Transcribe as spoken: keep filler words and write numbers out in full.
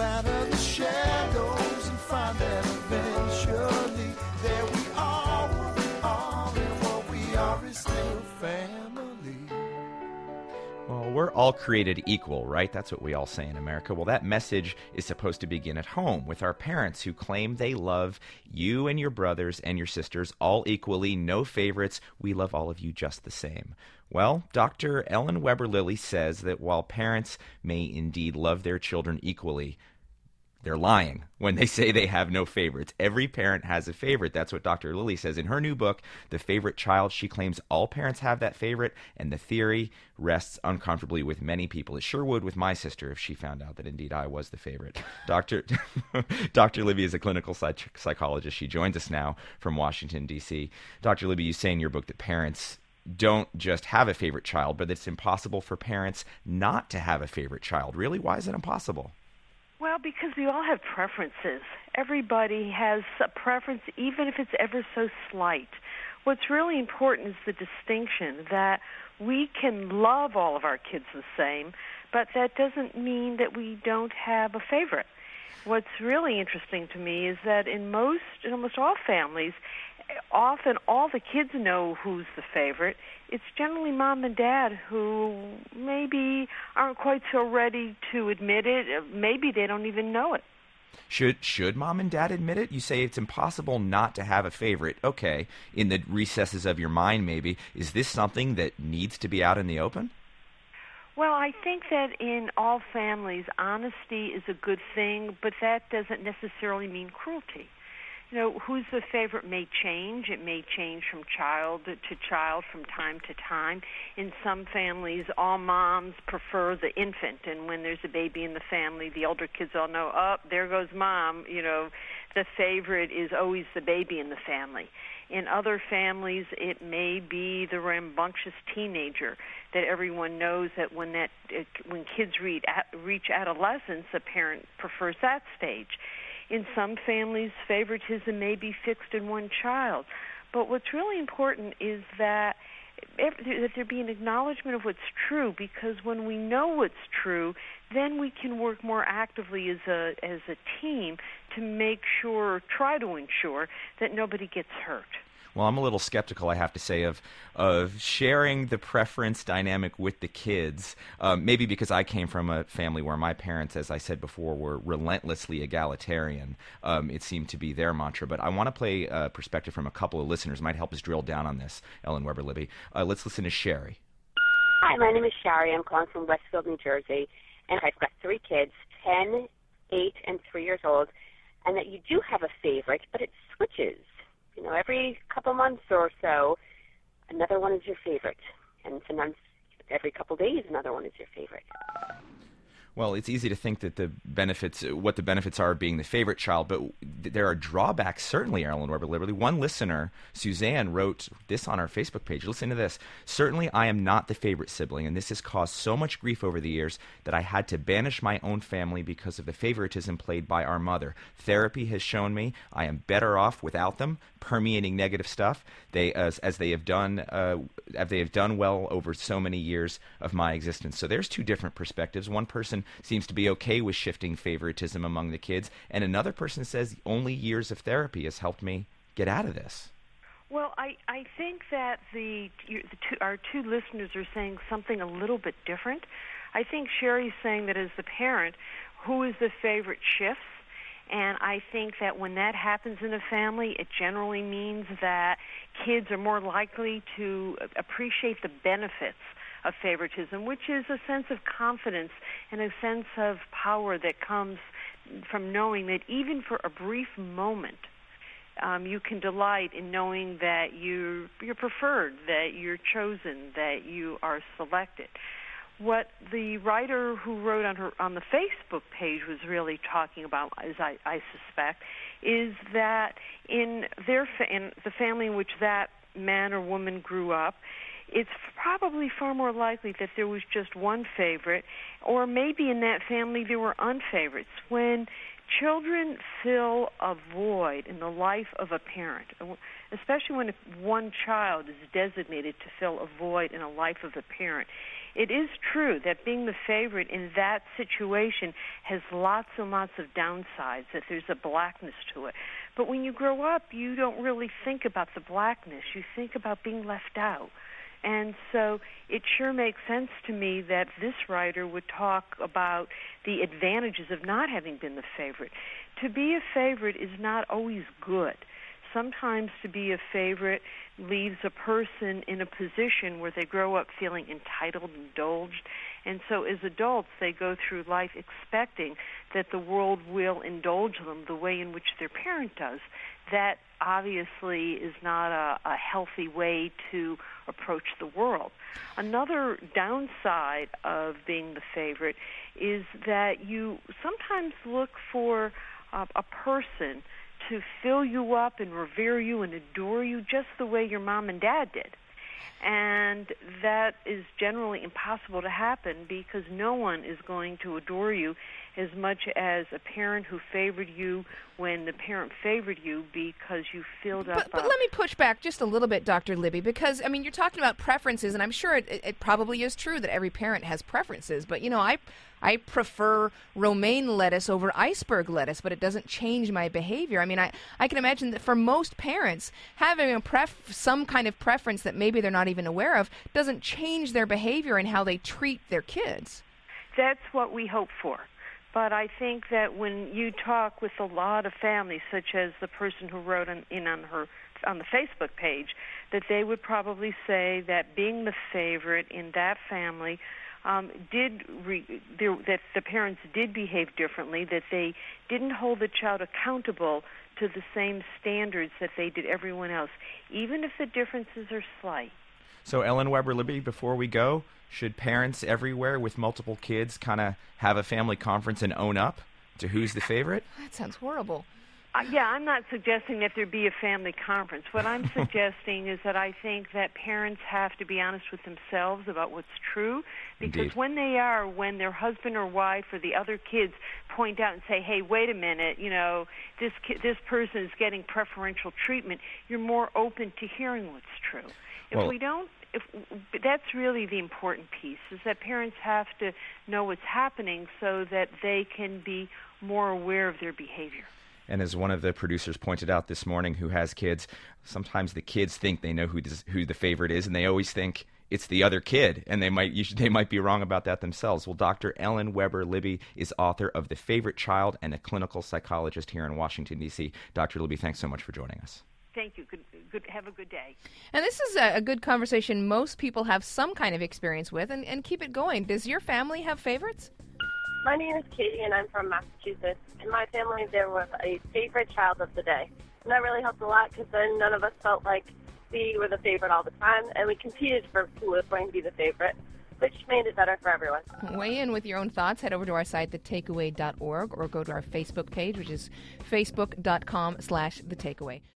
out of the shadows and find that eventually there we are, what we are, and what we are is still family. Well, we're all created equal, right? That's what we all say in America. Well, that message is supposed to begin at home with our parents who claim they love you and your brothers and your sisters all equally, no favorites. We love all of you just the same. Well, Doctor Ellen Weber-Lilly says that while parents may indeed love their children equally, they're lying when they say they have no favorites. Every parent has a favorite. That's what Doctor Lilly says in her new book, The Favorite Child. She claims all parents have that favorite, and the theory rests uncomfortably with many people. It sure would with my sister if she found out that indeed I was the favorite. Doctor Doctor Libby is a clinical psych- psychologist. She joins us now from Washington, D C Doctor Libby, you say in your book that parents don't just have a favorite child, but it's impossible for parents not to have a favorite child. Really? Why is it impossible? Well, because we all have preferences. Everybody has a preference, even if it's ever so slight. What's really important is the distinction that we can love all of our kids the same, but that doesn't mean that we don't have a favorite. What's really interesting to me is that in most, in almost all families, often all the kids know who's the favorite. It's generally mom and dad who maybe aren't quite so ready to admit it. Maybe they don't even know it. Should should mom and dad admit it? You say it's impossible not to have a favorite. Okay, in the recesses of your mind maybe. Is this something that needs to be out in the open? Well, I think that in all families, honesty is a good thing, but that doesn't necessarily mean cruelty. You know, who's the favorite may change. It may change from child to child from time to time. In some families, all moms prefer the infant, and when there's a baby in the family, the older kids all know, oh, there goes mom. You know, the favorite is always the baby in the family. In other families, it may be the rambunctious teenager that everyone knows that when that when kids reach reach adolescence, a parent prefers that stage. In some families, favoritism may be fixed in one child. But what's really important is that, that there be an acknowledgement of what's true, because when we know what's true, then we can work more actively as a as a team to make sure, or try to ensure, that nobody gets hurt. Well, I'm a little skeptical, I have to say, of of sharing the preference dynamic with the kids, um, maybe because I came from a family where my parents, as I said before, were relentlessly egalitarian. Um, it seemed to be their mantra. But I want to play a perspective from a couple of listeners. It might help us drill down on this, Ellen Weber-Libby. Uh, let's listen to Sherry. Hi, my name is Sherry. I'm calling from Westfield, New Jersey, and I've got three kids, ten, eight, and three years old, and that you do have a favorite, but it switches. You know, every couple months or so, another one is your favorite. And sometimes every couple days, another one is your favorite. Well, it's easy to think that the benefits, what the benefits are of being the favorite child, but there are drawbacks, certainly, Ellen Weber-Lilly. One listener, Suzanne, wrote this on our Facebook page. Listen to this. Certainly, I am not the favorite sibling, and this has caused so much grief over the years that I had to banish my own family because of the favoritism played by our mother. Therapy has shown me I am better off without them, permeating negative stuff, they as, as they have done uh, as they have done well over so many years of my existence. So there's two different perspectives. One person seems to be okay with shifting favoritism among the kids, and another person says only years of therapy has helped me get out of this. Well, I, I think that the, the two, our two listeners are saying something a little bit different. I think Sherry's saying that as the parent, who is the favorite shifts, and I think that when that happens in a family, it generally means that kids are more likely to appreciate the benefits of favoritism, which is a sense of confidence and a sense of power that comes from knowing that even for a brief moment, um, you can delight in knowing that you're, you're preferred, that you're chosen, that you are selected. What the writer who wrote on her on the Facebook page was really talking about, as I, I suspect, is that in their fa- in the family in which that man or woman grew up, it's probably far more likely that there was just one favorite, or maybe in that family there were unfavorites. When children fill a void in the life of a parent, especially when one child is designated to fill a void in the life of a parent. It is true that being the favorite in that situation has lots and lots of downsides, that there's a blackness to it. But when you grow up, you don't really think about the blackness. You think about being left out. And so it sure makes sense to me that this writer would talk about the advantages of not having been the favorite. To be a favorite is not always good. Sometimes to be a favorite leaves a person in a position where they grow up feeling entitled, indulged, and so as adults they go through life expecting that the world will indulge them the way in which their parent does. That obviously is not a, a healthy way to approach the world. Another downside of being the favorite is that you sometimes look for uh, a person to fill you up and revere you and adore you just the way your mom and dad did. And that is generally impossible to happen because no one is going to adore you as much as a parent who favored you when the parent favored you because you filled up. But, but let me push back just a little bit, Doctor Libby, because, I mean, you're talking about preferences, and I'm sure it, it probably is true that every parent has preferences. But, you know, I I prefer romaine lettuce over iceberg lettuce, but it doesn't change my behavior. I mean, I, I can imagine that for most parents, having a pref- some kind of preference that maybe they're not even aware of doesn't change their behavior and how they treat their kids. That's what we hope for. But I think that when you talk with a lot of families, such as the person who wrote in, in on her on the Facebook page, that they would probably say that being the favorite in that family um, did re, there, that the parents did behave differently, that they didn't hold the child accountable to the same standards that they did everyone else, even if the differences are slight. So, Ellen Weber Libby, before we go, should parents everywhere with multiple kids kind of have a family conference and own up to who's the favorite? That sounds horrible. Uh, yeah, I'm not suggesting that there be a family conference. What I'm suggesting is that I think that parents have to be honest with themselves about what's true, because Indeed. when they are, when their husband or wife or the other kids point out and say, hey, wait a minute, you know, this ki- this person is getting preferential treatment, you're more open to hearing what's true. If well, we don't, if that's really the important piece, is that parents have to know what's happening so that they can be more aware of their behavior. And as one of the producers pointed out this morning who has kids, sometimes the kids think they know who this, who the favorite is, and they always think it's the other kid, and they might you should, they might be wrong about that themselves. Well, Doctor Ellen Weber Libby is author of The Favorite Child and a clinical psychologist here in Washington, D C Doctor Libby, thanks so much for joining us. Thank you. Good, good. Have a good day. And this is a, a good conversation most people have some kind of experience with, and, and keep it going. Does your family have favorites? My name is Katie, and I'm from Massachusetts. In my family, there was a favorite child of the day. And that really helped a lot because then none of us felt like we were the favorite all the time, and we competed for who was going to be the favorite, which made it better for everyone. Weigh in with your own thoughts. Head over to our site, the takeaway dot org, or go to our Facebook page, which is facebook dot com slash the takeaway.